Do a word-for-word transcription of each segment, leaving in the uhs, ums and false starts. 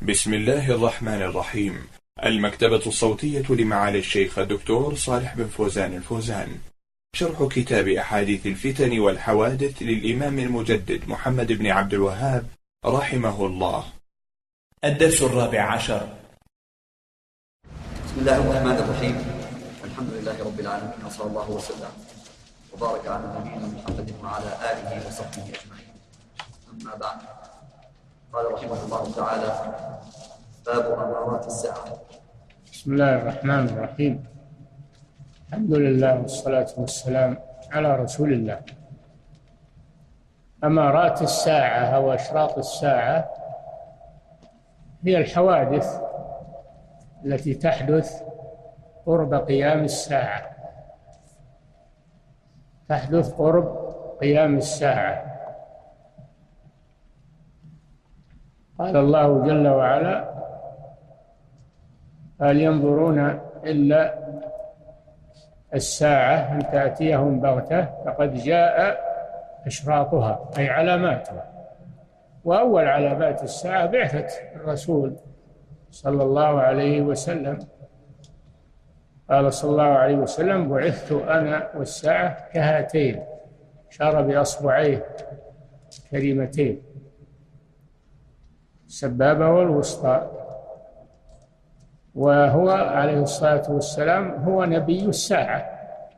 بسم الله الرحمن الرحيم. المكتبة الصوتية لمعالي الشيخ الدكتور صالح بن فوزان الفوزان، شرح كتاب أحاديث الفتن والحوادث للإمام المجدد محمد بن عبد الوهاب رحمه الله. الدرس الرابع عشر. بسم الله الرحمن الرحيم. الحمد لله رب العالمين، وصلى الله وسلم وبارك على نبينا محمد وعلى آله وصحبه أجمعين. أما بعد، قال رحمه الله تعالى: باب أمارات الساعة. بسم الله الرحمن الرحيم. الحمد لله والصلاة والسلام على رسول الله. أمارات الساعة أو أشراط الساعة هي الحوادث التي تحدث قرب قيام الساعة، تحدث قرب قيام الساعة. قال الله جل وعلا: هل ينظرون إلا الساعة أن تأتيهم بغتة فقد جاء أشراطها، أي علاماتها. وأول علامات الساعة بعثة الرسول صلى الله عليه وسلم. قال صلى الله عليه وسلم: بعثت أنا والساعة كهاتين، أشار بأصبعيه كريمتين، السبابة والوسطى. وهو عليه الصلاة والسلام هو نبي الساعة.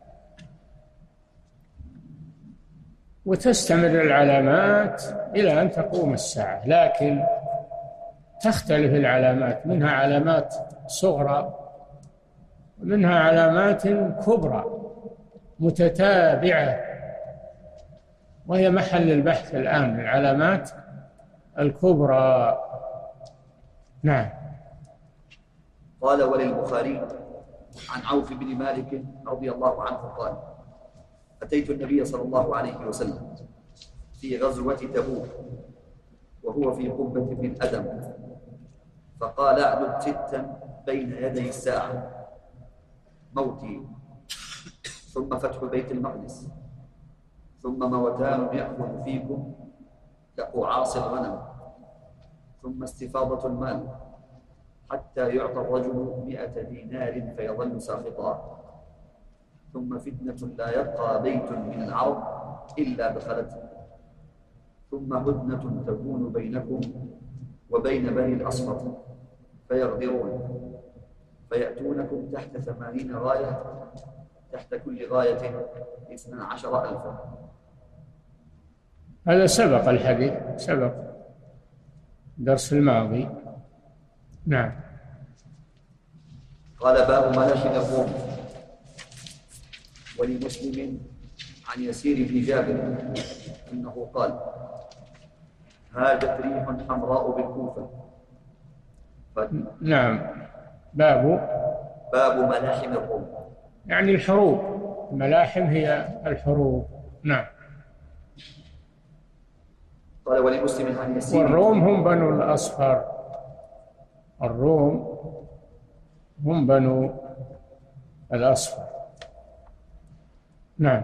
وتستمر العلامات إلى أن تقوم الساعة، لكن تختلف العلامات، منها علامات صغرى ومنها علامات كبرى متتابعة، وهي محل البحث الآن، العلامات الكبرى. نعم. قال: وللبخاري عن عوف بن مالك رضي الله عنه قال: أتيت النبي صلى الله عليه وسلم في غزوة تبوك وهو في قبة من أدم، فقال: اعدد ستا بين يدي الساعة: موتي، ثم فتح بيت المقدس، ثم موتان يأخذ فيكم كقعاص الغنم، ثم استفاضة المال حتى يعطى الرجل مئة دينار فيظل ساخطا، ثم فتنة لا يبقى بيت من العرب إلا دخلته، ثم هدنة تكون بينكم وبين بني الأصفر فيغدرون فيأتونكم تحت ثمانين غاية، تحت كل غاية اثنا عشر ألفا. هذا سبق الحديث، سبق الدرس الماضي. نعم. قال: باب ملاحم الروم. ولمسلم عن يسير بن جابر أنه قال: هاجت ريح حمراء بالكوفة. ف... نعم. باب باب ملاحم الروم، يعني الحروب. الملاحم هي الحروب. نعم. قال: ولمسلم عن يسير. والروم هم بنو الأصفر، الروم هم بنو الأصفر. نعم.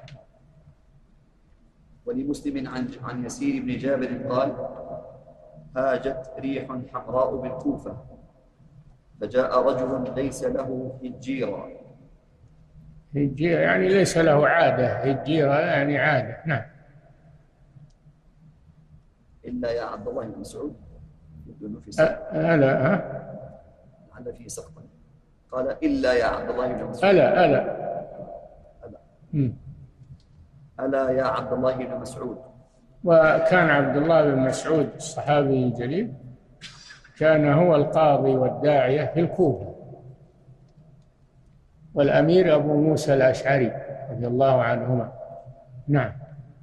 ولمسلم عن عن يسير بن جابر قال: هاجت ريح حمراء بالكوفة، فجاء رجل ليس له هجيرة. هجيرة يعني ليس له عادة، هجيرة يعني عادة. نعم. إلا يا عبد الله بن مسعود يقول في سقط. ألا ها؟ لعل فيه سقطا. قال: إلا يا عبد الله بن مسعود. ألا ألا ألا, م. ألا يا عبد الله بن مسعود. وكان عبد الله بن مسعود الصحابي الجليل، كان هو القاضي والداعية في الكوفة، والأمير أبو موسى الأشعري رضي الله عنهما. نعم.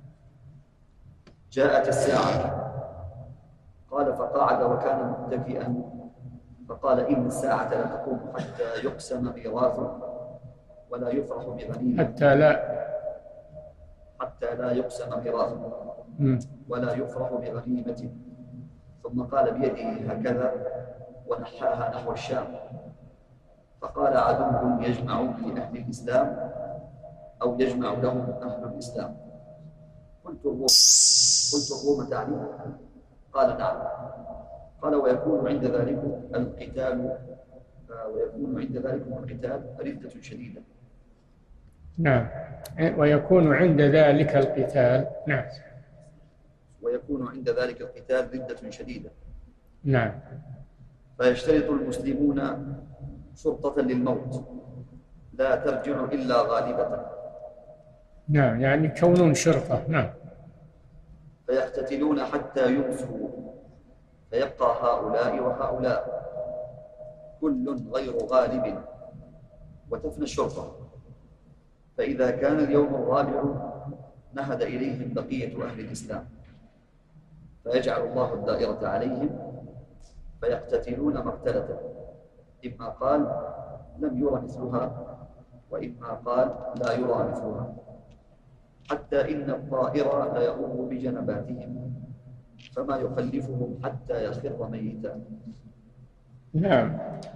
جاءت الساعة. قال: فقعد وكان متكئا، فقال: إن الساعة لا تقوم حتى يقسم ميراث ولا يفرح بغنيمة. حتى لا حتى لا يقسم ميراث ولا يفرح بغنيمة. ثم قال بيده هكذا ونحاها نحو الشام، فقال: عدو يجمع لأهل الإسلام أو يجمع لهم أهل الإسلام. قلت الروم قلت الروم تعني؟ قال: نعم. قال ويكون عند ذلك القتال ويكون عند ذلك القتال ردة شديدة. نعم، ويكون عند ذلك القتال. نعم، ويكون عند ذلك القتال ردة شديدة. نعم. فيشترط المسلمون شرطة للموت لا ترجع إلا غالبة. نعم، يعني كونون شرطة. نعم. فيقتتلون حتى يمسوا فيبقى هؤلاء وهؤلاء كل غير غالب وتفنى الشرطة. فإذا كان اليوم الرابع نهد إليهم بقية أهل الإسلام فيجعل الله الدائرة عليهم فيقتتلون مقتلة، إما قال لم يرى مثلها وإما قال لا يرى مثلها، حتى إن الطائر ليمر بجنباتهم فما يخلفهم حتى يخر ميتا. نعم،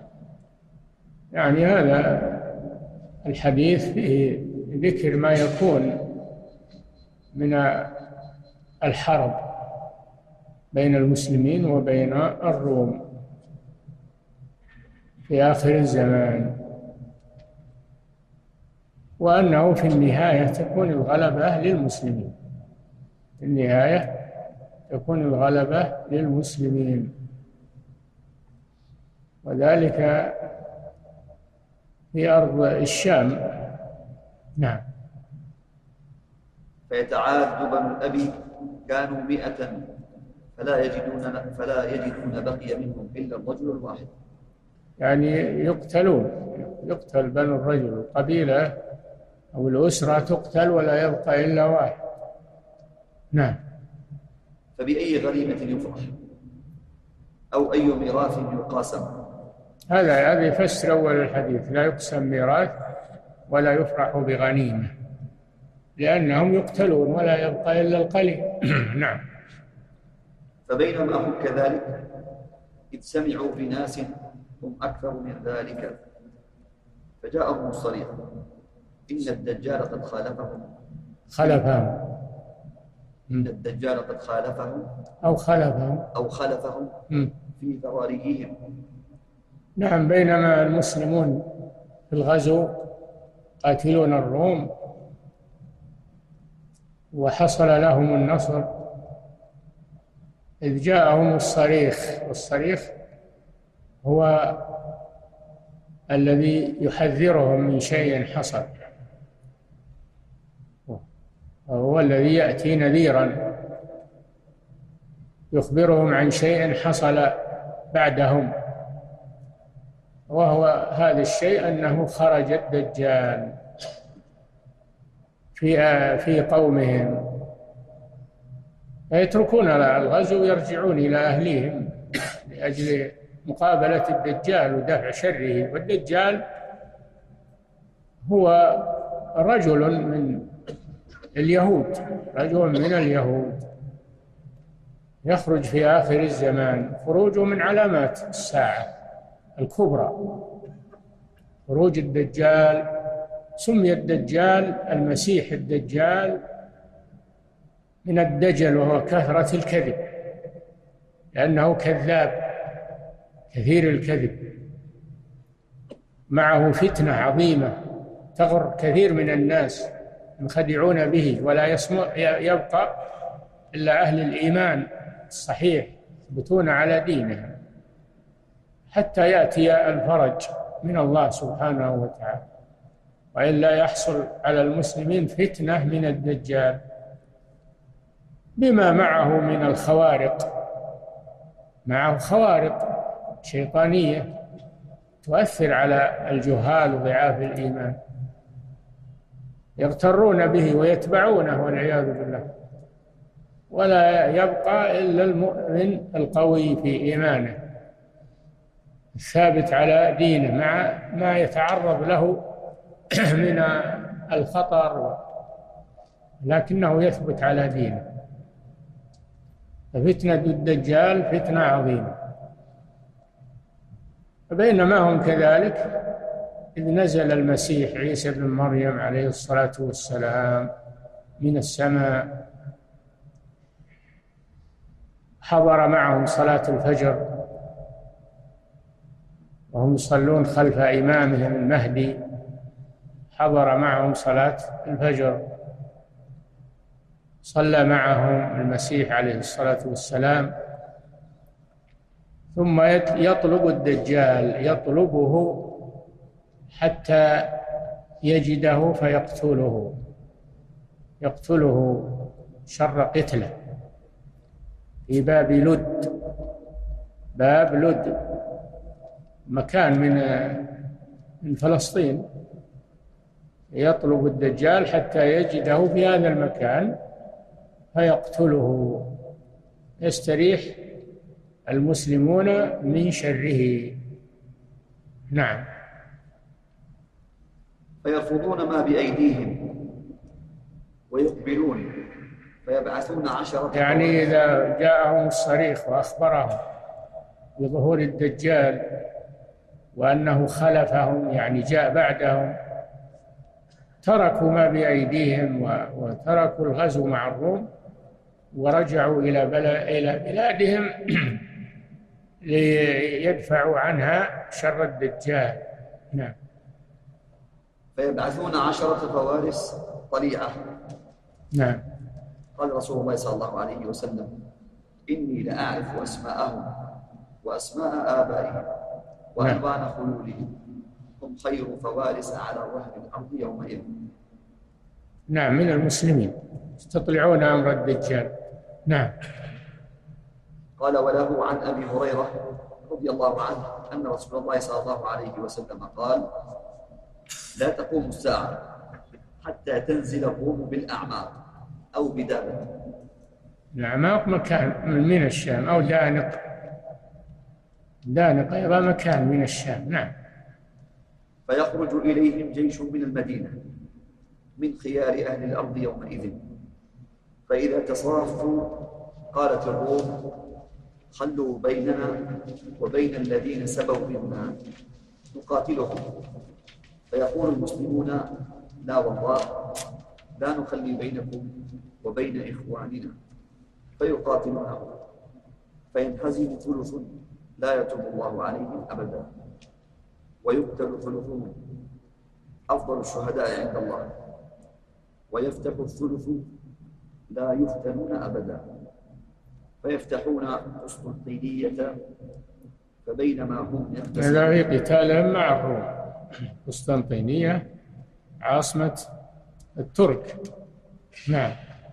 يعني هذا الحديث فيه ذكر ما يكون من الحرب بين المسلمين وبين الروم في آخر الزمان، وأنه في النهاية تكون الغلبة للمسلمين. في النهاية تكون الغلبة للمسلمين، وذلك في أرض الشام. نعم. فيتعاد بنو الأبي كانوا مئة فلا يجدون فلا يجدون بقي منهم إلا الرجل الواحد. يعني يقتلون، يقتل بنو الرجل، القبيلة أو الأسرة تقتل ولا يبقى إلا واحد. نعم. فبأي غريمة يفرح أو أي ميراث يقاسم؟ هذا هذا يفسر أول الحديث، لا يقسم ميراث ولا يفرح بغنيمة، لأنهم يقتلون ولا يبقى إلا القليل. نعم. فبينما هم كذلك إذ سمعوا بناس هم أكثر من ذلك فجاءهم الصريح إن الدجال قد خالفهم خلفهم إن الدجال قد خالفهم أو خلفهم أو خلفهم في ذراريهم. نعم، بينما المسلمون في الغزو قاتلون الروم وحصل لهم النصر، إذ جاءهم الصريخ، والصريخ هو الذي يحذرهم من شيء حصل، وهو الذي يأتي نذيرا يخبرهم عن شيء حصل بعدهم، وهو هذا الشيء أنه خرج الدجال في في قومهم، فيتركون الغزو ويرجعون إلى أهليهم لأجل مقابلة الدجال ودفع شره. والدجال هو رجل من اليهود، رجل من اليهود يخرج في آخر الزمان، خروجه من علامات الساعة الكبرى، خروج الدجال. سمي الدجال المسيح الدجال من الدجل، وهو كثرة الكذب، لأنه كذاب كثير الكذب، معه فتنة عظيمة تغر كثير من الناس ينخدعون به، ولا يبقى إلا أهل الإيمان الصحيح يثبتون على دينهم حتى يأتي الفرج من الله سبحانه وتعالى، وإلا يحصل على المسلمين فتنة من الدجال بما معه من الخوارق، معه خوارق شيطانية تؤثر على الجهال وضعاف الإيمان، يغترون به ويتبعونه والعياذ بالله، ولا يبقى إلا المؤمن القوي في إيمانه الثابت على دينه مع ما يتعرض له من الخطر، لكنه يثبت على دينه. ففتنة الدجال فتنة عظيمة. فبينما هم كذلك إذ نزل المسيح عيسى بن مريم عليه الصلاة والسلام من السماء، حضر معهم صلاة الفجر وهم يصلون خلف إمامهم المهدي، حضر معهم صلاة الفجر، صلى معهم المسيح عليه الصلاة والسلام. ثم يطلب الدجال، يطلبه حتى يجده فيقتله، يقتله شر قتله في باب لد. باب لد مكان من من فلسطين، يطلب الدجال حتى يجده في هذا المكان فيقتله، يستريح المسلمون من شره. نعم. فيرفضون ما بأيديهم ويقبلون فيبعثون عشرة، يعني إذا جاءهم الصريخ وأخبرهم بظهور الدجال وأنه خلفهم، يعني جاء بعدهم، تركوا ما بأيديهم وتركوا الغزو مع الروم ورجعوا إلى بلادهم ليدفعوا عنها شر الدجال. نعم. فيبعثون عشرة فوارس طليعة. نعم. قال رسول الله صلى الله عليه وسلم: إني لأعرف أسماءهم وأسماء آبائهم وألوان خيولهم، هم خير فوارس على ظهر الأرض يومئذ. نعم، من المسلمين يستطيعون أمر الدجال. نعم. قال: وله عن أبي هريرة رضي الله عنه أن رسول الله صلى الله عليه وسلم قال: لا تقوم الساعة حتى تنزل الروم بالأعماق أو بدابة. الأعماق مكان من الشام، أو دانق. دانق أيضا مكان من الشام. نعم. فيخرج إليهم جيش من المدينة من خيار أهل الأرض يومئذ، فإذا تصافوا قالت الروم: خلوا بيننا وبين الذين سبوا منا نقاتلهم. فيقول المسلمون: لا والله لا نخلي بينكم وبين إخواننا، فيقاتلونهم فينهزم ثلث لا يتوب الله عليهم أبدا، ويقتل ثلثهم أفضل الشهداء عند الله، ويفتح الثلث لا يفتنون أبدا، فيفتحون قسطنطينية فبينما هم يقتسمون. هذا في قتالهم مع الروم. قسطنطينية عاصمة الترك. نعم.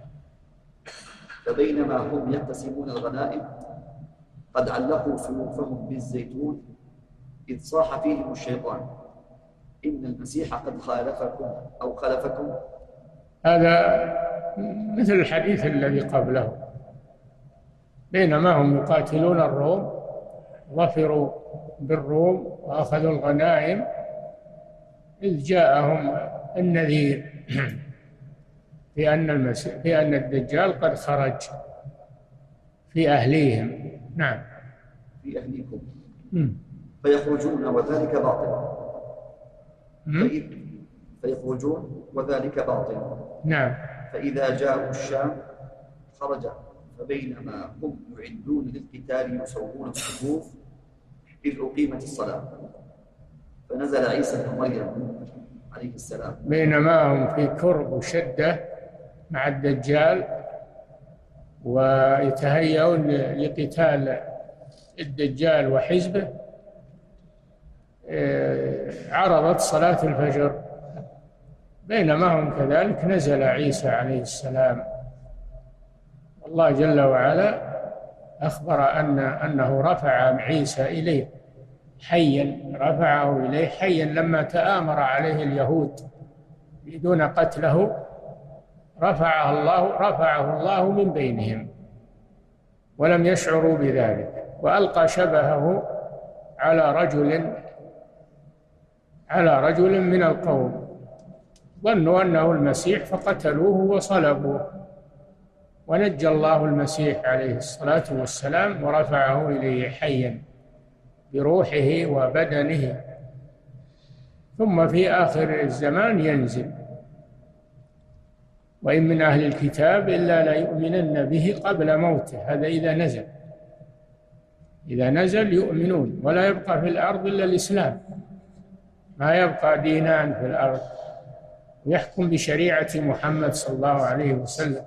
فبينما هم يقتسمون الغنائم قد علقوا سيوفهم بالزيتون إذ صاح فيهم الشيطان: إن المسيح قد خالفكم أو خلفكم. هذا مثل الحديث الذي قبله. بينما هم يقاتلون الروم ظفروا بالروم وأخذوا الغنائم إذ جاءهم النذير بأن المسيح بأن الدجال قد خرج في أهليهم. نعم. في أهليكم. فيخرجون وذلك باطل. فيخرجون وذلك باطل. نعم. فإذا جاءوا الشام خرج، فبينما هم يعدون للقتال يسوون الصفوف إذ أقيمت الصلاة، فنزل عيسى بن مريم عليه السلام. بينما هم في كرب وشدة مع الدجال ويتهيئون لقتال الدجال وحزبه، عرضت صلاة الفجر. بينما هم كذلك نزل عيسى عليه السلام. الله جل وعلا أخبر أن أنه رفع عيسى إليه حيا، رفعه إليه حيا لما تآمر عليه اليهود بدون قتله، رفعه الله رفعه الله من بينهم ولم يشعروا بذلك، وألقى شبهه على رجل على رجل من القوم، ظنوا أنه المسيح فقتلوه وصلبوه، ونجى الله المسيح عليه الصلاة والسلام ورفعه إليه حيا بروحه وبدنه. ثم في آخر الزمان ينزل: وإن من أهل الكتاب إلا ليؤمنن به قبل موته. هذا إذا نزل. إذا نزل يؤمنون، ولا يبقى في الأرض إلا الإسلام، ما يبقى دينان في الأرض، ويحكم بشريعة محمد صلى الله عليه وسلم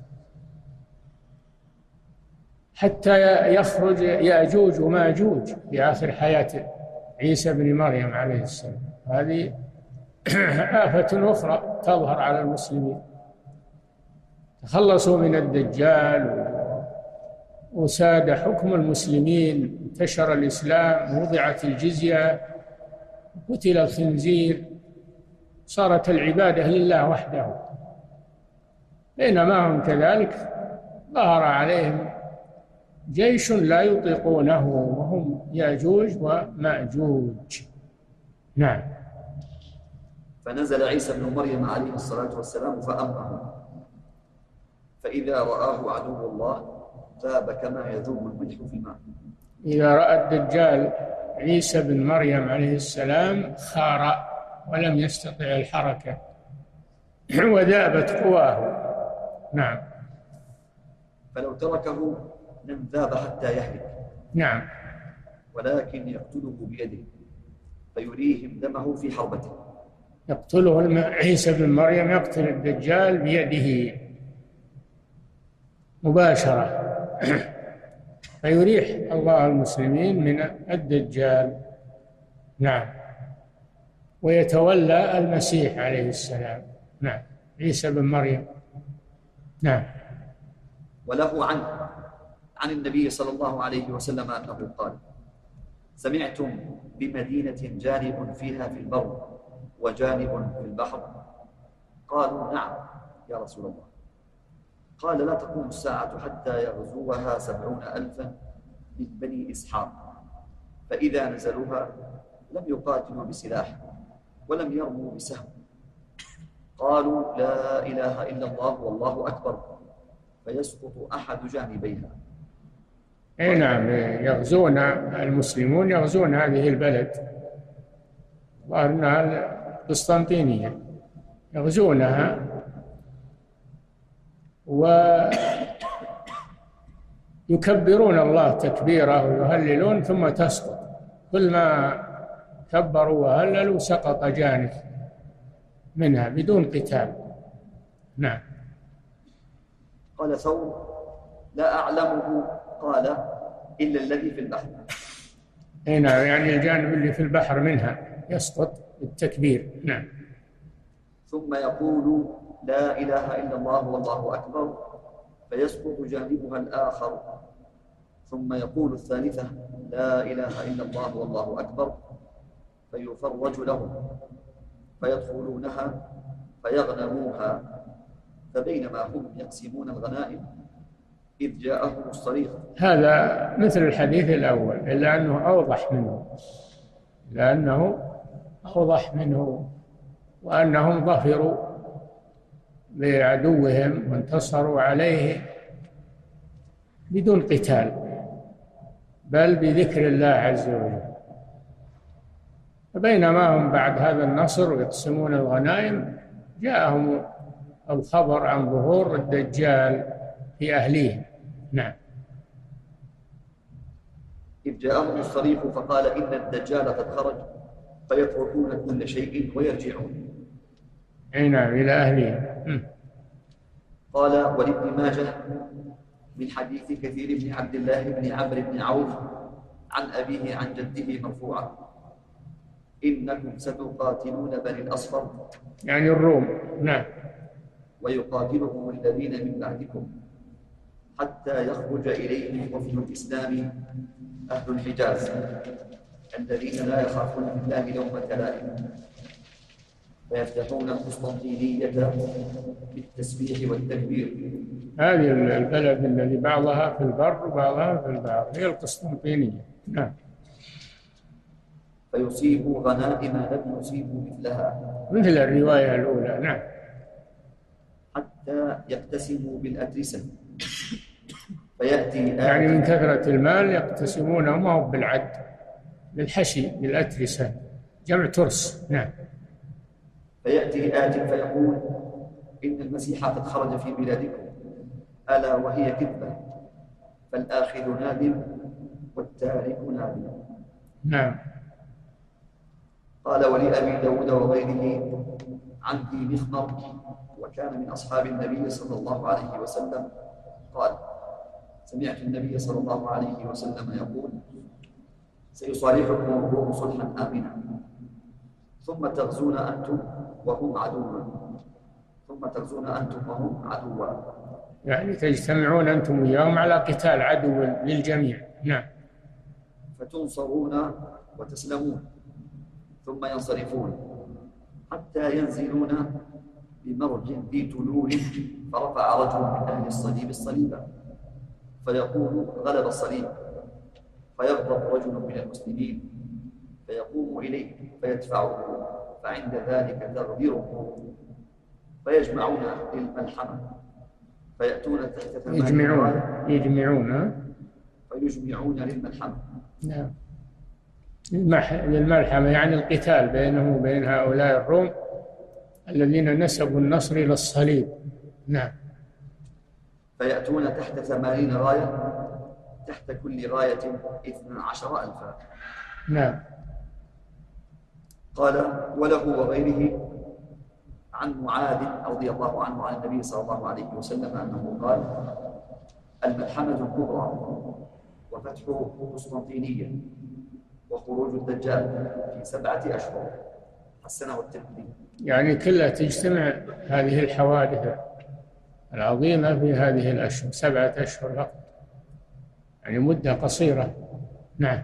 حتى يخرج يأجوج وماجوج في آخر حياة عيسى بن مريم عليه السلام. هذه آفة أخرى تظهر على المسلمين. تخلصوا من الدجال وساد حكم المسلمين، انتشر الإسلام، وضعت الجزية، قتل الخنزير، صارت العبادة لله وحده. بينما هم كذلك ظهر عليهم جيش لا يطيقونه، وهم يأجوج ومأجوج. نعم. فنزل عيسى بن مريم عليه الصلاة والسلام فأمره، فإذا رآه عدو الله ذاب كما يذوب الملح في الماء. إذا رأى الدجال عيسى بن مريم عليه السلام خار ولم يستطع الحركة وذابت قواه. نعم. فلو تركه لم ذاب حتى يهلك. نعم. ولكن يقتله بيده فيريهم دمه في حربته. يقتله عيسى بن مريم، يقتل الدجال بيده مباشرة فيريح الله المسلمين من الدجال. نعم. ويتولى المسيح عليه السلام. نعم. عيسى بن مريم. نعم. وله عنه عن النبي صلى الله عليه وسلم أنه قال: سمعتم بمدينة جانب فيها في البر وجانب في البحر؟ قالوا: نعم يا رسول الله. قال: لا تقوم الساعة حتى يغزوها سبعون ألفا من بني إسحاق، فإذا نزلوها لم يقاتلوا بسلاح ولم يرموا بسهم، قالوا: لا إله إلا الله والله أكبر، فيسقط أحد جانبيها. أي نعم. يغزون المسلمون، يغزون هذه البلد، وأنها القسطنطينية، يغزونها ويكبرون الله تكبيرا ويهللون ثم تسقط، كل ما كبروا وهللوا سقط جانب منها بدون قتال. نعم. قال ثور: لا أعلمه. قال: إلا الذي في البحر. هنا يعني الجانب اللي في البحر منها يسقط بالتكبير. نعم. ثم يقول: لا إله إلا الله والله أكبر، فيسقط جانبها الآخر. ثم يقول الثالثة: لا إله إلا الله والله أكبر، فيفرج لهم فيدخلونها فيغنموها. فبينما هم يقسمون الغنائم إذ جاءهم الصريخ. هذا مثل الحديث الأول، إلا أنه أوضح منه، لأنه أوضح منه، وأنهم ظفروا بعدوهم وانتصروا عليه بدون قتال، بل بذكر الله عز وجل. فبينما هم بعد هذا النصر ويقسمون الغنائم جاءهم الخبر عن ظهور الدجال في أهليهم. نعم. إذ جاءهم الصريخ فقال: إن الدجال قد خرج، فيتركون كل شيء ويرجعون. نعم، إلى أهلهم. قال ولابن ماجه من حديث كثير بن عبد الله بن عمرو بن عوف عن أبيه عن جده مرفوعا: إنكم ستقاتلون بني الأصفر، يعني الروم. نعم. ويقاتلهم الذين من بعدكم حتى يخرج إليهم وفد الإسلام أهل الحجاز الذين لا يخافون بالله لومة لائم، فيفتحون القسطنطينية بالتسبيح والتكبير. هذه البلد الذي بعضها في البر وبعضها في البحر هي القسطنطينية. نعم. فيصيبوا غنائم لم يصيبوا مثلها، مثل الرواية الأولى. نعم. حتى يقتسموا بالأترسة، فيأتي يعني من كثرة المال يقتسمونه ما هو بالعد، بالحشي، بالأترسة، جمع ترس. نعم. فيأتي آت فيقول: إن المسيح قد خرج في بلادكم، ألا وهي كذبة، فالآخذ نادم والتارك نادم. نعم. قال ولأبي داود وغيره عن ذي مخمر وكان من أصحاب النبي صلى الله عليه وسلم قال سمعت النبي صلى الله عليه وسلم يقول سيصالحكم الروم صلحا آمنا ثم تغزون أنتم وهم عدوا ثم تغزون أنتم وهم عدوا، يعني تجتمعون أنتم وياهم على قتال عدو للجميع. نعم. فتنصرون وتسلمون ثم ينصرفون حتى ينزلون بمرج ذي تلول فرفع رجل من أهل الصليب الصليب فيقول غلب الصليب، فيغضب رجل من المسلمين فيقوم إليه فيدفعه، فعند ذلك تغدره فيجمعون للملحمة فيأتون تحت ثمان يجمعون يجمعون فيجمعون للملحمة. نعم. للملحمة يعني القتال بينه وبين هؤلاء الروم الذين نسبوا النصر إلى الصليب. نعم. فيأتون تحت ثمانين راية تحت كل راية اثنا عشر ألفا. نعم. قال وله وغيره عن معاذ رضي الله عنه عن النبي صلى الله عليه وسلم أنه قال الملحمة الكبرى وفتح قسطنطينية وخروج الدجال في سبعة أشهر حسنه الترمذي. يعني كلها تجتمع هذه الحوادث العظيمة في هذه الأشهر، سبعة أشهر فقط، يعني مدة قصيرة. نعم.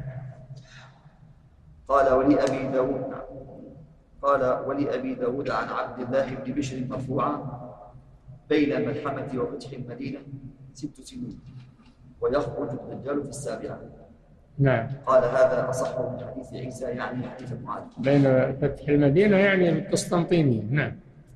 قال ولأبي داود قال ولأبي داود عن عبد الله بن بشر مرفوعا بين الملحمة وفتح المدينة ست سنين ويخرج الدجال في السابعة. نعم. قال هذا أصح من حديث عيسى يعني حديث معاذ. بين فتح المدينة يعني القسطنطينية. نعم.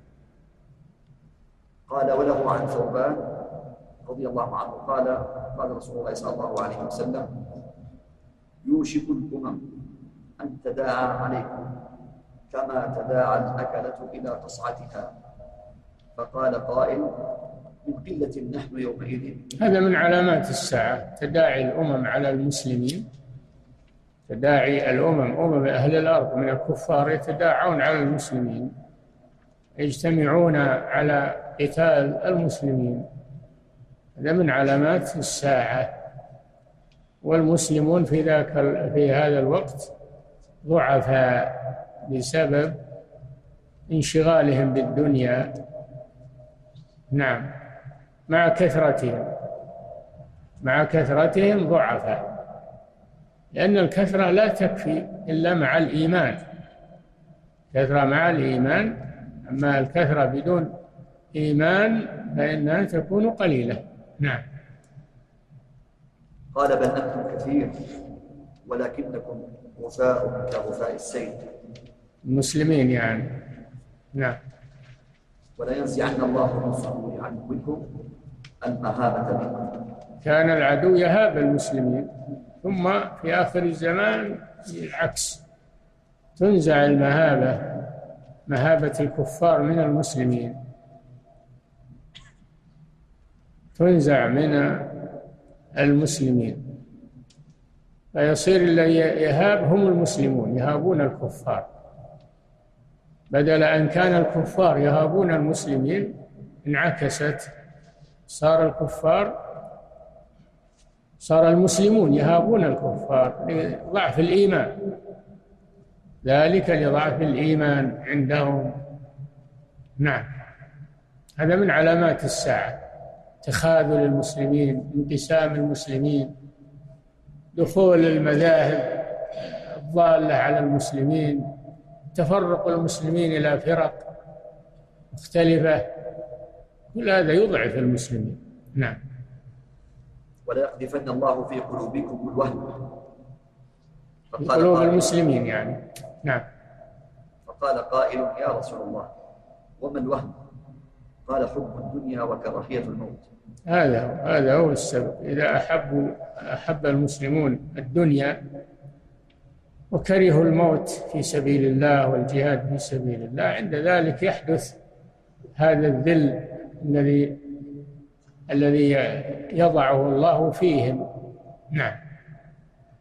قال وله عن ثوبان رضي الله عنه قال قال رسول الله صلى الله عليه وسلم يوشك الأمم أن تداعى عليكم كما تداعى الأكلة إلى قصعتها، فقال قائل من قلة نحن يومئذ. هذا من علامات الساعة، تداعي الأمم على المسلمين، تداعي الأمم أمم أهل الأرض من الكفار يتداعون على المسلمين، يجتمعون على قتال المسلمين، هذا من علامات الساعة. والمسلمون في ذاك في هذا الوقت ضعفاء بسبب انشغالهم بالدنيا. نعم. مع كثرتهم مع كثرتهم ضعفاء، لأن الكثرة لا تكفي إلا مع الإيمان، كثرة مع الإيمان، أما الكثرة بدون إيمان فإنها تكون قليلة. نعم. قال بل أنتم كثير ولكنكم غثاء كغثاء السيل. المسلمين يعني. نعم. ولا ينزعن الله من صدور عدوكم المهابة منكم. كان العدو يهاب المسلمين، ثم في آخر الزمان العكس، تنزع المهابة، مهابة الكفار من المسلمين، تنزع من المسلمين، فيصير الذي يهاب هم المسلمون، يهابون الكفار، بدل أن كان الكفار يهابون المسلمين انعكست، صار الكفار صار المسلمون يهابون الكفار لضعف الإيمان، ذلك لضعف الإيمان عندهم. نعم. هذا من علامات الساعة، تخاذل المسلمين، انقسام المسلمين، دخول المذاهب الضالة على المسلمين، تفرق المسلمين إلى فرق مختلفة، كل هذا يضعف المسلمين. نعم. ولا يقذفن الله في قلوبكم الوهن، في قلوب المسلمين يعني. نعم. فقال قائل يا رسول الله وما الوهن؟ قال حب الدنيا وكراهية الموت. هذا هذا هو السبب. إذا أحبوا أحب المسلمون الدنيا وكرهوا الموت في سبيل الله والجهاد في سبيل الله، عند ذلك يحدث هذا الذل الذي الذي يضعه الله فيهم. نعم.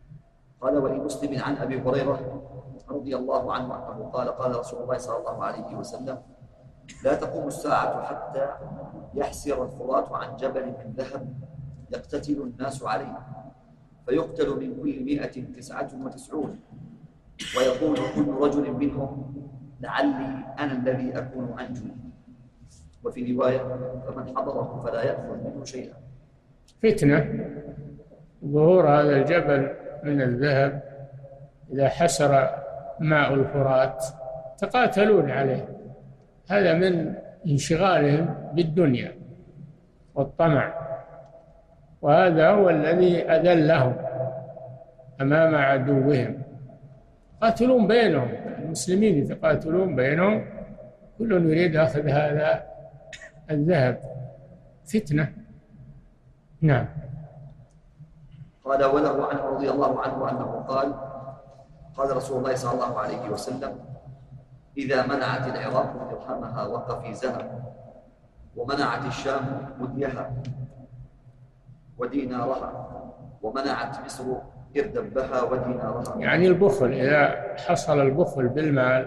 قال ولمسلم عن أبي هريرة رضي الله عنه أنه قال قال رسول الله صلى الله عليه وسلم لا تقوم الساعة حتى يحسر الفرات عن جبل من ذهب يقتتل الناس عليه فيقتل من كل مئة تسعة وتسعون ويقول كل رجل منهم لعلي أنا الذي أكون أنجو. وفي رواية فمن حضره فلا يأخذ منه شيئا. فتنة ظهور هذا الجبل من الذهب إذا حسر ماء الفرات تقاتلون عليه، هذا من انشغالهم بالدنيا والطمع، وهذا هو الذي أذلهم أمام عدوهم. يقاتلون بينهم، المسلمين يتقاتلون بينهم، كل يريد أخذ هذا الذهب، فتنة. نعم. قال وله عنه رضي الله عنه أنه قال قال رسول الله صلى الله عليه وسلم إذا منعت العراق درهمها وقفيزها ومنعت الشام مديها ودينارها ومنعت مصر إردبها ودينارها. يعني البخل، إذا حصل البخل بالمال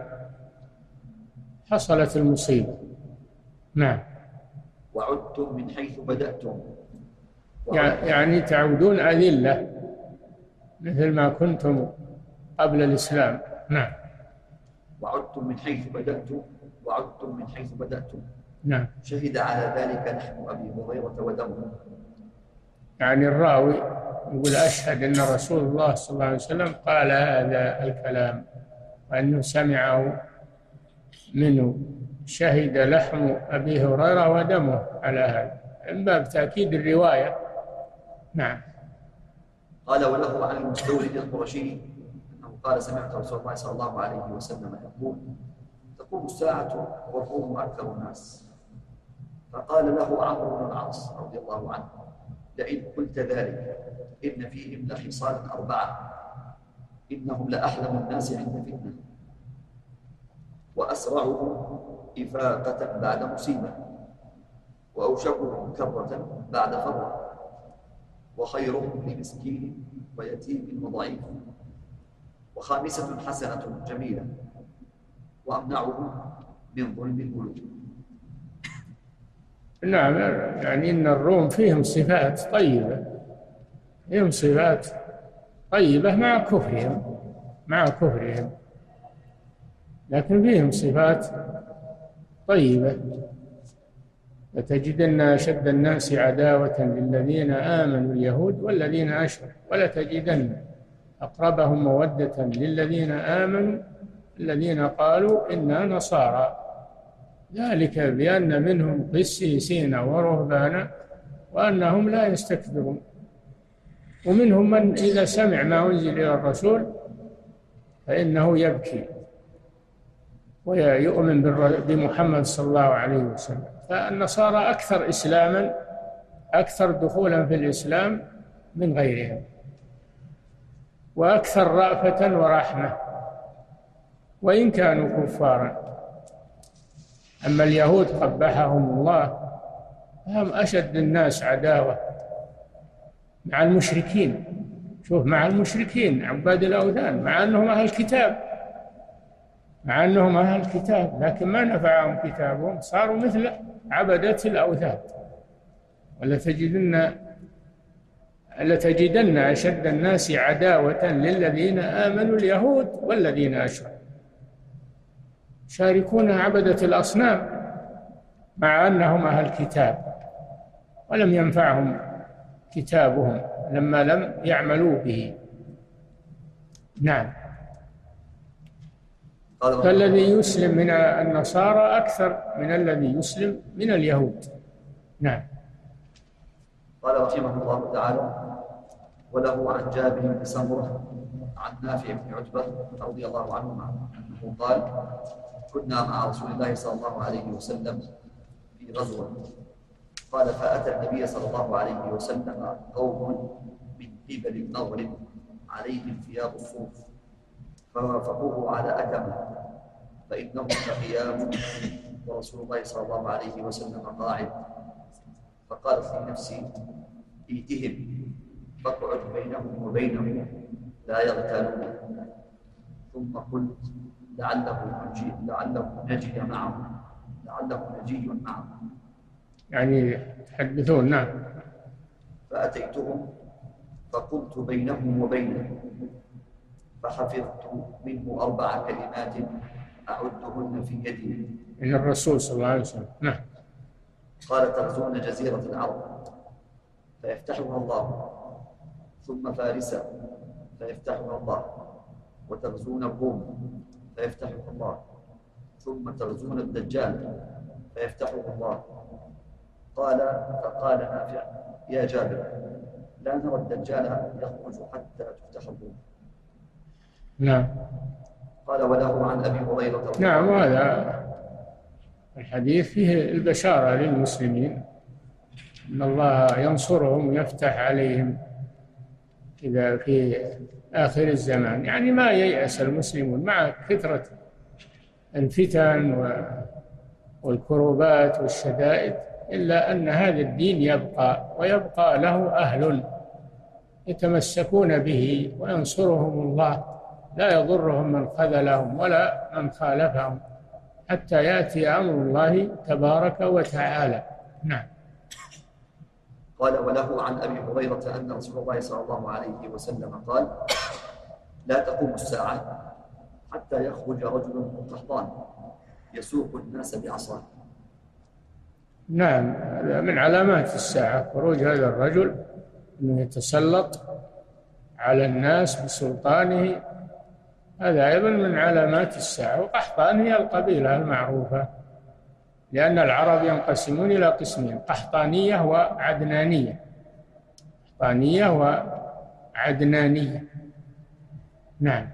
حصلت المصيبة. نعم. وعدتم من حيث بدأتم، يعني تعودون أذلة مثل ما كنتم قبل الإسلام. نعم. وعدتم من حيث بدأتم وعدتم من حيث بدأتم. نعم. شهد على ذلك نحن أبي هريرة ودمه. يعني الراوي يقول أشهد أن رسول الله صلى الله عليه وسلم قال هذا الكلام وأنه سمعه منه، شهد لحم أبي هريرة ودمه على هذا من باب تأكيد الرواية. نعم. قال وله عن المستورد القرشي أنه قال سمعت رسول الله صلى الله عليه وسلم يقول تقوم الساعة والروم أكثر الناس، فقال له عمرو بن العاص رضي الله عنه لئن قلت ذلك إن فيهم لخصالا أربعة إنهم لأحلم الناس عند فتنة وأسرعهم إفاقة بعد مصيبة وأوشكهم كرة بعد فرة وخيرهم لمسكين ويتيم وضعيف وخامسة حسنة جميلة وأمنعهم من ظلم الملوك. نعم. يعني إن الروم فيهم صفات طيبة، فيهم صفات طيبة مع كفرهم مع كفرهم لكن فيهم صفات طيبة. لتجدن أشد الناس عداوة للذين آمنوا اليهود والذين أشركوا ولتجدن أقربهم مودة للذين آمنوا الذين قالوا إنا نصارى، ذلك بأن منهم قسيسين ورهبانا وأنهم لا يستكبرون. ومنهم من إذا سمع ما أنزل إلى الرسول فإنه يبكي ويؤمن بمحمد صلى الله عليه وسلم. فالنصارى أكثر إسلاما أكثر دخولا في الإسلام من غيرهم، وأكثر رأفة ورحمة وإن كانوا كفارا. أما اليهود قبحهم الله فهم أشد الناس عداوة مع المشركين. شوف، مع المشركين عباد الأوثان، مع أنهم أهل الكتاب مع أنهم أهل الكتاب لكن ما نفعهم كتابهم، صاروا مثل عبدة الأوثان. ولتجدن لتجدن أشد الناس عداوة للذين آمنوا اليهود والذين أشركوا، شاركون عبدة الأصنام مع أنهم أهل الكتاب ولم ينفعهم كتابهم لما لم يعملوا به. نعم. فالذي يسلم من النصارى أكثر من الذي يسلم من اليهود. نعم. قال رحمه الله تعالى وله عن جابر بن سمرة عن نافع بن عتبة رضي الله عنهما أنه قال كنا مع رسول الله صلى الله عليه وسلم في غزوة، قال فأتى النبي صلى الله عليه وسلم قوم من قبل المغرب عليهم ثياب الصوف فوافقوه على أكمه فإنهم لقيام ورسول الله صلى الله عليه وسلم قاعد، فقال في نفسي ائتهم فاقعد بينهم وبينه لا يغتالون. ثم قلت لعله نجي لعله نجي معه لعله نجي معه يعني تحدثون. نعم. فأتيتهم فقمت بينهم وبينه فحفظت منه أربع كلمات أعدهن في يدي من الرسول صلى الله عليه وسلم. نعم. قال تغزون جزيرة العرب فيفتحها الله، ثم فارس فيفتحها الله، وتغزون الروم فيفتحها الله، ثم تغزون الدجال فيفتحه الله. قال فقال نافع يا جابر لا نرى الدجال يخرج حتى تفتح الروم. نعم. قال وله عن أبي هريرة. نعم. وهذا الحديث فيه البشارة للمسلمين أن الله ينصرهم ويفتح عليهم إذا في آخر الزمان. يعني ما ييأس المسلمون مع كثرة الفتن والكروبات والشدائد، إلا أن هذا الدين يبقى، ويبقى له أهل يتمسكون به وينصرهم الله، لا يضرهم من خذلهم ولا من خالفهم حتى يأتي أمر الله تبارك وتعالى. نعم. قال وله عن أبي هريرة أن رسول الله صلى الله عليه وسلم قال لا تقوم الساعة حتى يخرج رجل قحطان يسوق الناس بعصاه. نعم. من علامات الساعة خروج هذا الرجل، أنه يتسلط على الناس بسلطانه، هذا أيضا من علامات الساعة. وقحطان هي القبيلة المعروفة، لأن العرب ينقسمون إلى قسمين: قحطانية وعدنانية. قحطانية وعدنانية. نعم.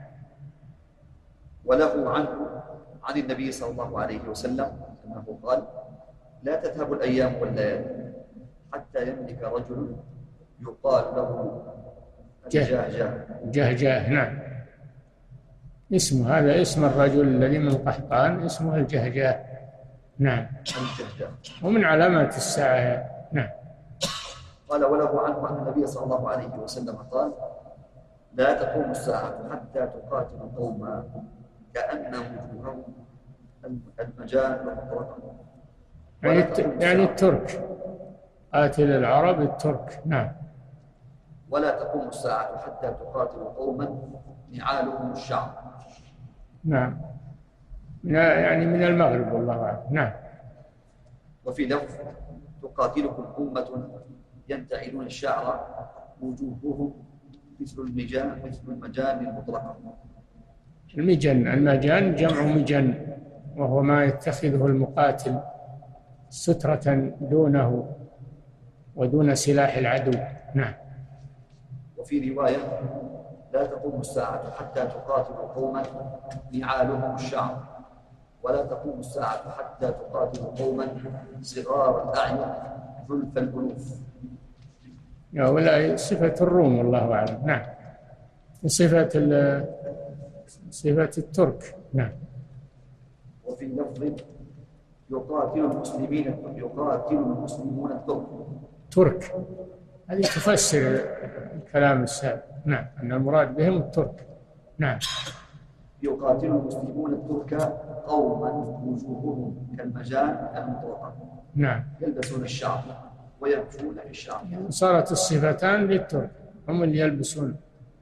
وله عنه عن النبي صلى الله عليه وسلم أنه قال لا تذهب الأيام والليالي حتى يملك رجل يقال له الجهجاه. جهجاه. نعم. اسمه هذا اسم الرجل الذي من قحطان اسمه الجهجاه. نعم. الجهجاه. ومن علامات الساعة. نعم. قال وله عنه أن النبي صلى الله عليه وسلم قال لا تقوم الساعة حتى تقاتل قوما كأن وجوههم المجان والطرق. يعني, يعني الترك، قاتل العرب الترك. نعم. ولا تقوم الساعة حتى تقاتل قوما نعالهم الشعب. نعم. يعني من المغرب والله أعلم. نعم. وفي لفظ تقاتلكم أمة ينتعلون الشعر وجوههم مثل المجان مثل المجان المطلقة. المجن، المجان جمع مجن، وهو ما يتخذه المقاتل سترة دونه ودون سلاح العدو. نعم. وفي رواية لا تقوم الساعة حتى تقاتل قوما نعالهم الشعر، ولا تقوم الساعة حتى تقاتل قوما صغار الأعين ذلف الألوف. ولا صفة الروم والله أعلم. نعم. صفة صفة الترك. نعم. وفي لفظ يقاتل المسلمين يقاتل المسلمون الترك. ترك هذه تفسر الكلام السابق. نعم. أن المراد بهم الترك. نعم. يقاتل المسلمون الترك قوما وجوههم كالمجان المطلقة. نعم. يلبسون الشعر ويمشون في الشعر. صارت الصفتان للترك، هم اللي يلبسون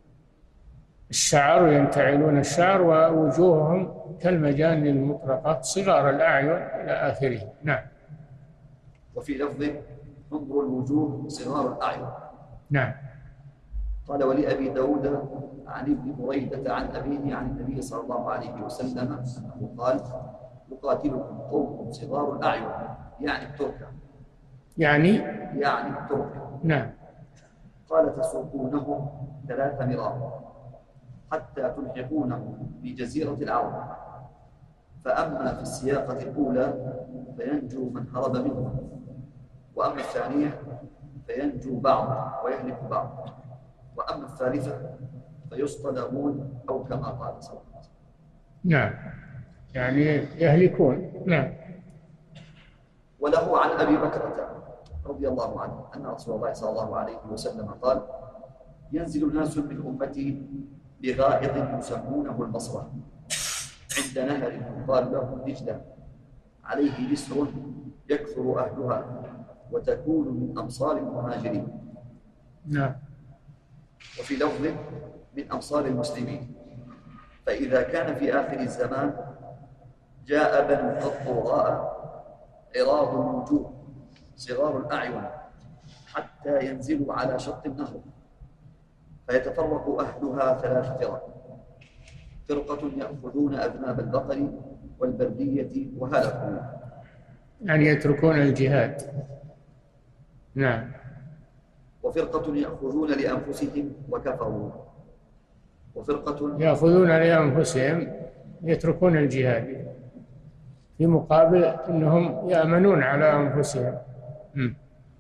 الشعر وينتعلون الشعر، ووجوههم كالمجان المطلقة صغار الأعين إلى آخره. نعم. وفي لفظ انظروا الوجوه صغار الأعين. نعم. قال ولأبي داود عن ابن بريدة عن أبيه عن النبي صلى الله عليه وسلم أنه قال يقاتلكم قوم صغار الأعين يعني الترك. يعني يعني الترك. نعم. قال تسوقونهم ثلاث مرار حتى تلحقونهم بجزيرة العرب، فأما في السياقة الأولى فينجو من هرب منهم، وأما الثانية فينجو بعض ويهلك بعض، وأما الثالثة فيصطدمون أو كما قال صلى الله عليه وسلم. نعم. يعني يهلكون. نعم. وله عن أبي بكرة رضي الله عنه أن رسول الله صلى الله عليه وسلم قال ينزل ناس من أمتي بغائط يسمونه البصرة عند نهر يقال له دجلة، عليه جسر يكثر أهلها وتكون من أمصار المهاجرين. نعم. وفي لفظ من أمصار المسلمين. فإذا كان في آخر الزمان جاء بنو قطراء عراض الوجوه صغار الأعين حتى ينزلوا على شط النهر، فيتفرق أهلها ثلاث فرق: فرقة يأخذون أذناب البقر والبردية وهلكوا، يعني يتركون الجهاد. نعم. وفرقة يأخذون لأنفسهم وكفروا، وفرقة يأخذون لأنفسهم يتركون الجهاد، في مقابل أنهم يأمنون على أنفسهم. م.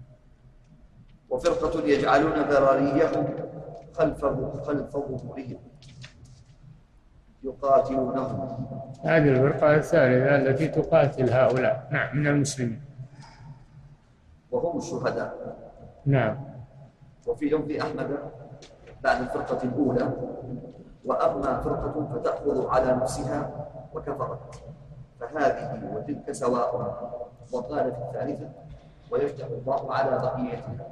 وفرقة يجعلون ذراريهم خلف خلف ظهورهم يقاتلونهم. هذه الفرقة الثالثة التي تقاتل هؤلاء، نعم، من المسلمين، وهم الشهداء. نعم. وفي لفظ أحمد بعد الفرقة الأولى: وأما فرقة فتأخذ على نفسها وكفرت فهذه وتلك سواء. وقال في الثالثة: ويفتح الله على بقيتها.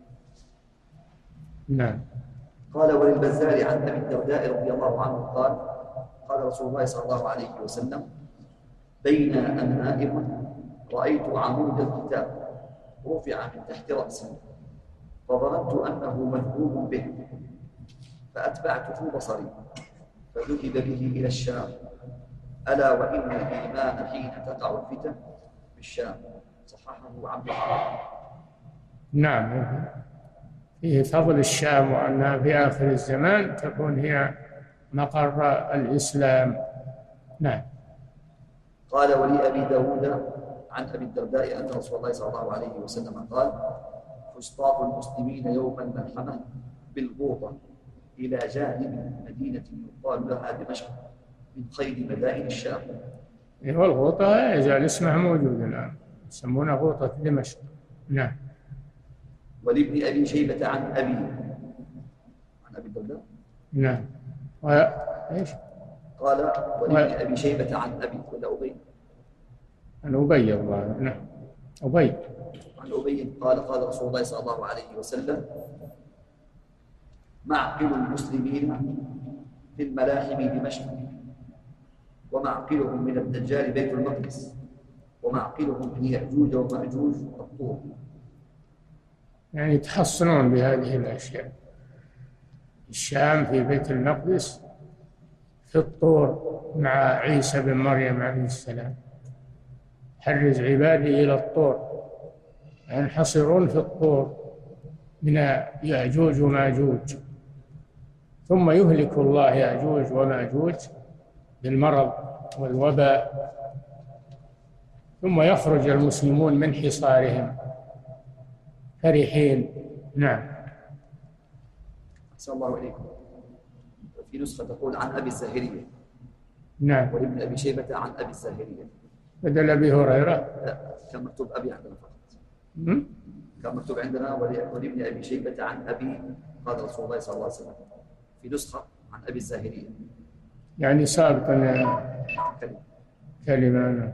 نعم. قال وللبزار عن أبي الدرداء رضي الله عنه قال: قال رسول الله صلى الله عليه وسلم: بين أنا نائم رأيت عمود الكتاب رفع من تحت رأسي فظننت أنه مذهوب به، فأتبعته بصري فذهب به إلى الشام. ألا وإن الإيمان حين تقع الفتن بالشام. صححه عبد الله. نعم، فيه فضل الشام، وأنها في آخر الزمان تكون هي مقر الإسلام. نعم. قال ولأبي داود عن أبي الدرداء أن رسول الله صلى الله عليه وسلم قال: فسطاط المسلمين يوم الملحمة بالغوطة إلى جانب مدينة يقال لها دمشق من خير مدائن الشام. والغوطة لا يزال اسمها موجود الآن، يسمونها غوطة دمشق. نعم. ولابن أبي شيبة عن أبي عن أبي الدرداء. نعم. و... إيش؟ قال ولابن و... أبي شيبة عن أبي ولا أبي؟ عن أبي الله. نعم، أبي. عن أبي قال: قال رسول الله صلى الله عليه وسلم: معقل المسلمين في الملاحم دمشق، ومعقلهم من الدجال بيت المقدس، ومعقلهم من يأجوج ومأجوج الطور. يعني يتحصنون بهذه الأشياء. الشام في بيت المقدس، في الطور مع عيسى بن مريم عليه السلام: حرز عبادي إلى الطور، ينحصرون في الطور من يأجوج وماجوج، ثم يهلك الله يأجوج وماجوج بالمرض والوباء، ثم يخرج المسلمون من حصارهم فرحين. نعم. أحسن الله إليكم. في نسخة تقول عن أبي الزاهرية. نعم. وابن أبي شيبة عن أبي الزاهرية. بدل أبي هريرة؟ لا، كان مكتوب أبي عندنا فقط. م? كان مكتوب عندنا ولابن أبي شيبة عن أبي قال رسول الله صلى الله عليه وسلم. في نسخة عن أبي الزاهرية، يعني سابقا كلمة كلمة.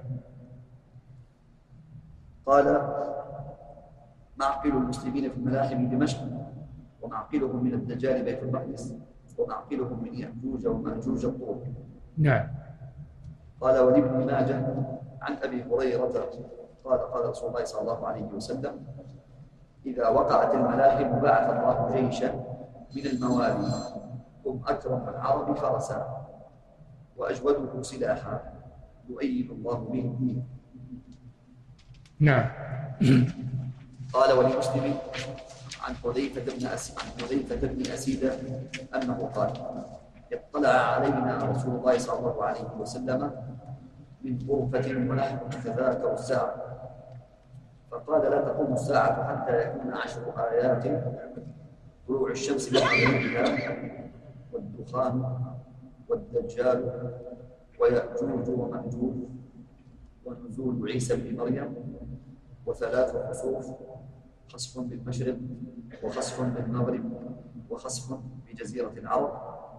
قال: معقل المسلمين في الملاحم دمشق، ومعقلهم من الدجال بيت المقدس، ومعقلهم من يأجوج ومأجوج الطور. نعم. قال ولابن ماجه عن أبي هريرة قال: قال رسول الله صلى الله عليه وسلم: إذا وقعت الملاحم بعث الله جيشا من الموالي هم أكرم العرب فرسا وأجوده سلاحا يؤيد الله به الدين. نعم. قال ولمسلم عن حذيفة بن أسيد عن حذيفة بن أسيد أنه قال: اطلع علينا رسول الله صلى الله عليه وسلم من غرفة ونحن نتذاكر الساعة، فقال: لا تقوم الساعة حتى يكون عشر آيات: طلوع الشمس من مغربها، والدخان، والدجال، ويأجوج ومأجوج، ونزول عيسى بن مريم، وثلاث خسوف: خسف بالمشرق، وخسف بالمغرب، وخسف بجزيرة العرب،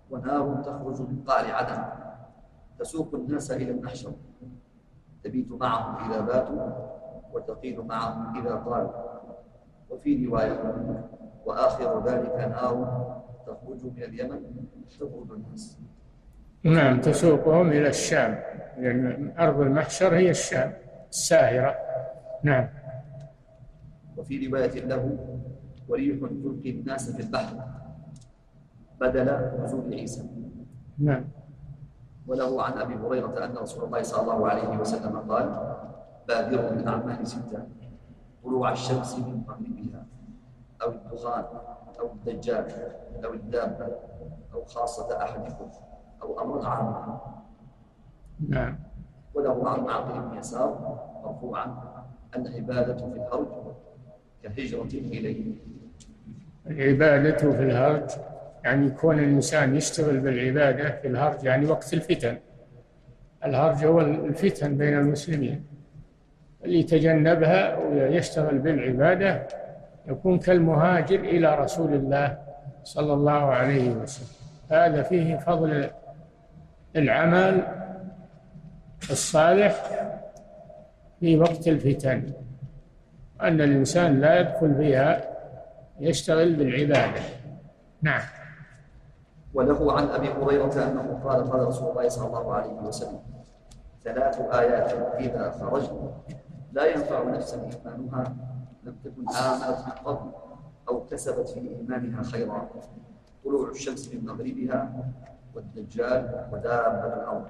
ونار تخرج من قعر عدن تسوق الناس إلى المحشر، تبيت معهم إذا باتوا وتقيل معهم إذا طالوا. وفي رواية: وآخر ذلك نار تخرج من اليمن تطرد الناس. نعم، تسوقهم إلى الشام، لأن أرض المحشر هي الشام الساهرة. نعم. وفي رواية له: وريح تلقي الناس في البحر بدل نزول عيسى. نعم. وله عن أبي هريرة أن رسول الله صلى الله عليه وسلم قال: بادروا بالأعمال ستة: طلوع الشمس من مغربها، أو الدخان، أو الدجال، أو الدابة، أو خاصة أحدكم، أو أمر عام. نعم. وله عن معقل بن يسار مرفوعا: العبادة في الهرج كهجرة إليه. العبادة في الهرج يعني يكون الإنسان يشتغل بالعبادة في الهرج، يعني وقت الفتن. الهرج هو الفتن بين المسلمين، اللي يتجنبها ويشتغل بالعبادة يكون كالمهاجر إلى رسول الله صلى الله عليه وسلم. هذا فيه فضل العمل الصالح في وقت الفتن، أن الإنسان لا يدخل فيها، يشتغل بالعبادة. نعم. وله عن أبي هريرة أنه قال: قال رسول الله صلى الله عليه وسلم: ثلاث آيات إذا خرجن لا ينفع نفسا إيمانها لم تكن آمنت من قبل أو كسبت في إيمانها خيرا: طلوع الشمس من مغربها، والدجال، ودابة الأرض.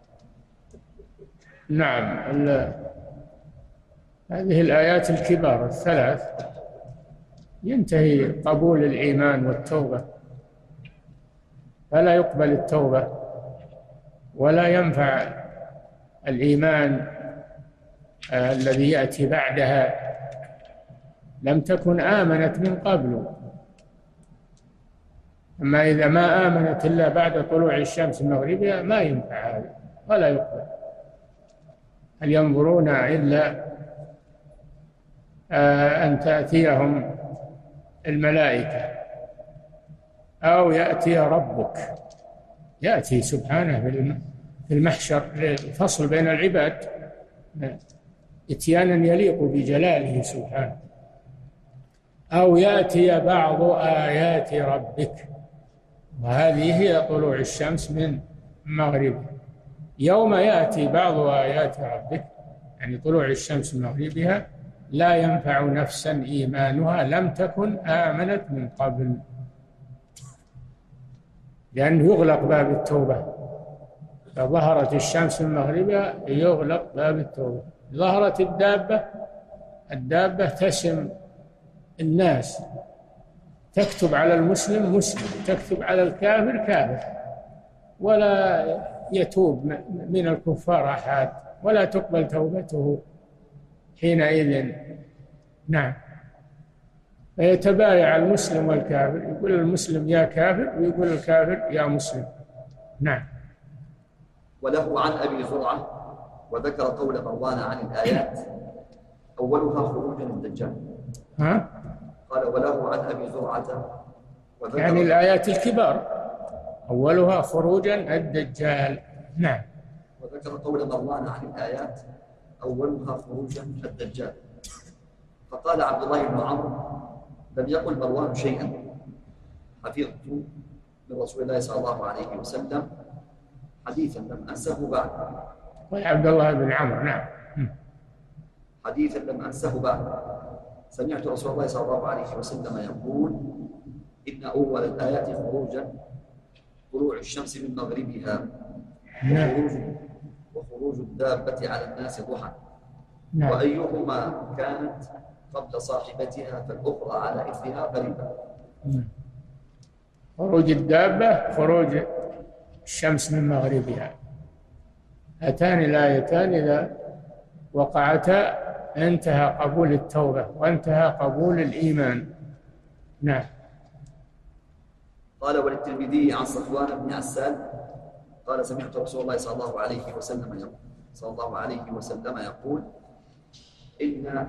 نعم. هذه الآيات الكبار الثلاث ينتهي قبول الإيمان والتوبة، فلا يقبل التوبة ولا ينفع الإيمان آه الذي يأتي بعدها، لم تكن آمنت من قبل. أما إذا ما آمنت إلا بعد طلوع الشمس من مغربها ما ينفع هذا ولا يقبل. هل ينظرون إلا آه أن تأتيهم الملائكة أو يأتي ربك، يأتي سبحانه في المحشر للفصل بين العباد إتيانا يليق بجلاله سبحانه، أو يأتي بعض آيات ربك، وهذه هي طلوع الشمس من مغربها. يوم يأتي بعض آيات ربك يعني طلوع الشمس من مغربها لا ينفع نفسا إيمانها لم تكن آمنت من قبل، لأنه يغلق باب التوبة. فظهرت الشمس من مغربها يغلق باب التوبة. ظهرت الدابة، الدابة تسم الناس، تكتب على المسلم مسلم، تكتب على الكافر كافر، ولا يتوب من الكفار أحد ولا تقبل توبته حينئذ. نعم. فيتبايع المسلم والكافر، يقول المسلم يا كافر ويقول الكافر يا مسلم. نعم. وله عن أبي زرعة وذكر قول مروان عن الآيات أولها خروج الدجال. ها؟ قال: وله عن أبي زرعة وذكر يعني الآيات الكبار أولها خروجا الدجال. نعم. وذكر قول مروان عن الآيات أولها خروجا الدجال. فقال عبد الله بن عمرو: لم يقل مروان شيئا حفظت من رسول الله صلى الله عليه وسلم حديثا لم أنسه بعد. عبد الله بن عمرو. نعم. حديثا لم أنسه بعد. سمعت رسول الله صلى الله عليه وسلم يقول: إن أول الآيات خروجا طلوع الشمس من مغربها، وخروج, وخروج الدابة على الناس ضحى، وأيهما كانت قبل صاحبتها فالأخرى على إثرها قريبا. خروج الدابة، خروج الشمس من مغربها، هاتان الآيتان إذا وقعتا انتهى قبول التوبة وانتهى قبول الإيمان. نعم. قال: وللترمذي عن صفوان بن عسال قال: سمعت رسول الله صلى الله عليه وسلم يقول صلى الله عليه وسلم يقول: إن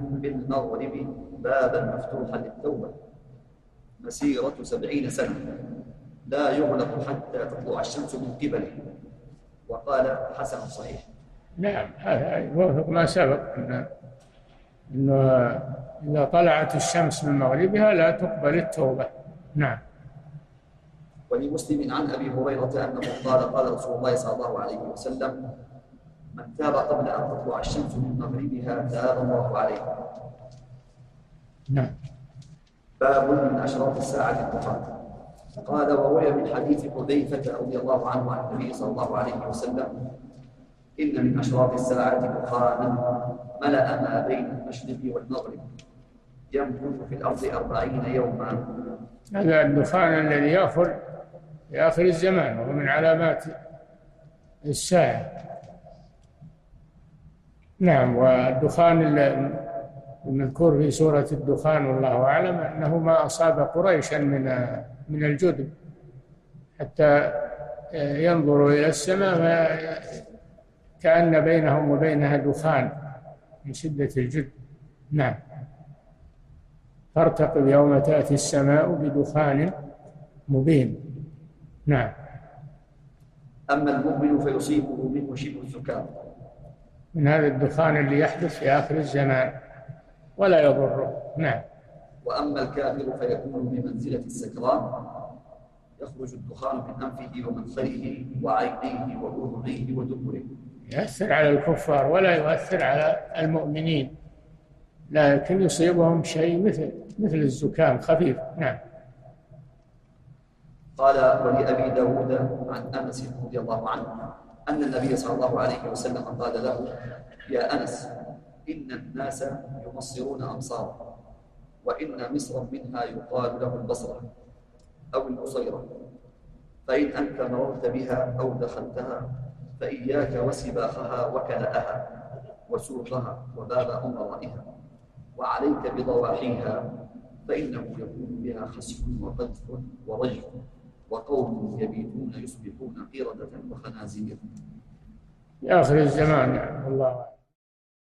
بالمغرب بابا مفتوحا للتوبة مسيرة سبعين سنة لا يغلق حتى تطلع الشمس من قبله، وقال حسن صحيح. نعم، هذا يوافق ما سبق أن أنه إذا طلعت الشمس من مغربها لا تقبل التوبة. نعم. ولمسلم عن أبي هريرة أنه قال قال رسول الله صلى الله عليه وسلم: من تاب قبل أن تطلع الشمس من مغربها تاب الله عليه. نعم. باب من أشراط الساعة الدخان. قال: وروي من حديث حذيفة رضي الله عنه عن النبي صلى الله عليه وسلم: إن من أشراط الساعة دخانا ملأ ما بين المشرق والمغرب يمكث في الأرض أربعين يوما. هذا الدخان الذي يأخذ في آخر الزمان وهو من علامات الساعة. نعم. والدخان المذكور في سورة الدخان والله أعلم أنه ما أصاب قريشا من من الجدب حتى ينظروا إلى السماء كأن بينهم وبينها دخان من شدة الجدب. نعم. فارتقب يوم تأتي السماء بدخان مبين. نعم. أما المؤمن فيصيبه منه شبه الزكام، من هذا الدخان اللي يحدث في آخر الزمان ولا يضره. نعم. وأما الكافر فيكون بمنزلة السكران، يخرج الدخان من أنفه ومنخره وعينيه وأذنيه ودبره. يؤثر على الكفار ولا يؤثر على المؤمنين، لكن يصيبهم شيء مثل مثل الزكام خفيف. نعم. قال: ولأبي داود عن أنس رضي الله عنه أن النبي صلى الله عليه وسلم قال له: يا أنس، إن الناس يمصرون أمصارا، وإن مصرا منها يقال له البصرة أو البصيرة، فإن أنت مررت بها أو دخلتها فإياك وسباخها وكلأها وسوقها وباب أمرائها، وعليك بضواحيها، فإنه يكون بها خسف وقذف ورجف، وقوم يبيتون يصبحون قردة وخنازير. في آخر الزمان. يعني الله